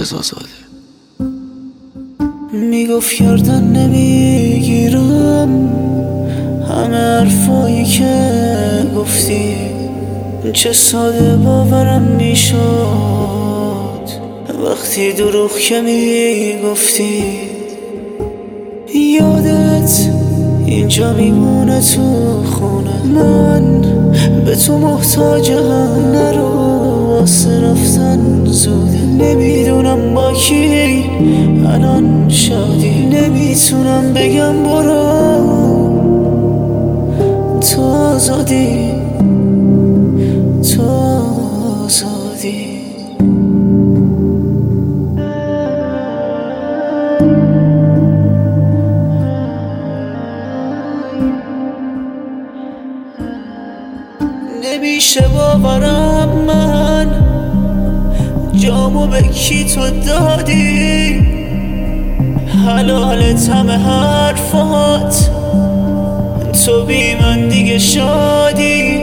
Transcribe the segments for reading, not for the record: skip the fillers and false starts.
رضا زاده. میگفت گردن نمیگیرم همه حرفایی که گفتی، چه ساده باورم میشد وقتی دروغ که میگفتی. یادت اینجا میمونه تو خونه، من به تو محتاجم، نرو واسه رفتن زوده. نمیدونم با کی الان شادی، نمیتونم بگم برو، تو آزادی، تو آزادی. نمیشه باورم من جامو به کی تو دادی، حلالت همه حرفات، تو بی من دیگه شادی.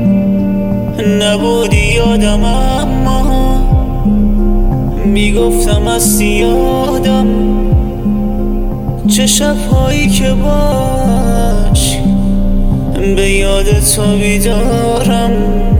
نبودی یادم اما میگفتم از یادم، چه شبهایی که باش به یاد تو بیدارم.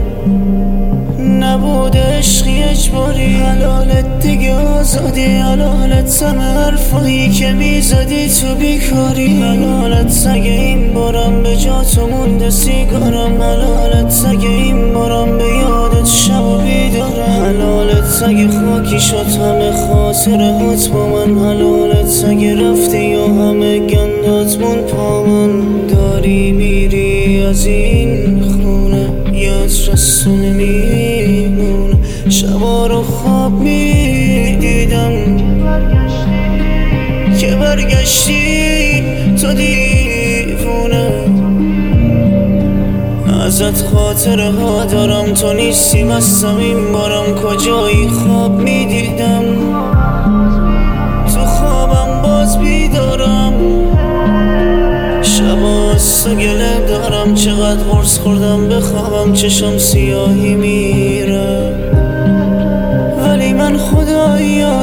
نبود عشقی اجباری، حلالت دیگه آزادی، حلالت همه حرفایی که میزدی تو بیکاری، حلالت اگه این بارم به جا تو مونده سیگارم، حلالت اگه این بارم به یادت شب و بیدارم، حلالت اگه خاکی شد همه خاطره هات با من، حلالت اگه رفتی یا همه گندات مون پا من. داری میری از این خونه یاد رسون میمونه، شبا رو خواب میدیدم که برگشتی تو دیوونه. ازت خاطره ها دارم، تو نیستی مستم این بارم، کجایی خواب میدیدم تو خوابم باز بیدارم. شبا از تو گله دارم، چقدر قرص خوردم بخوابم چشم سیاهی میره، ولی من خدایا